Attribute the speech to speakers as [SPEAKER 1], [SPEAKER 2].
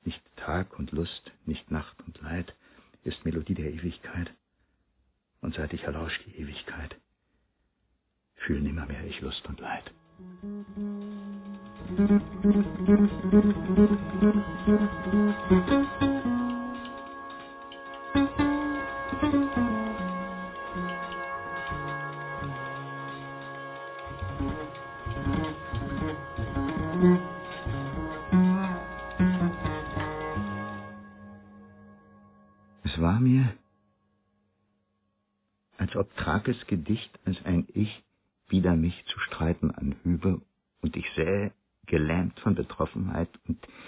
[SPEAKER 1] Nicht Tag und Lust, nicht Nacht und Leid, ist Melodie der Ewigkeit. Und seit ich erlauscht die Ewigkeit, fühl nimmermehr ich Lust und Leid. Es war mir, als ob Trakes Gedicht als ein Ich wider mich zu streiten anhübe, und ich sähe, gelähmt von Betroffenheit und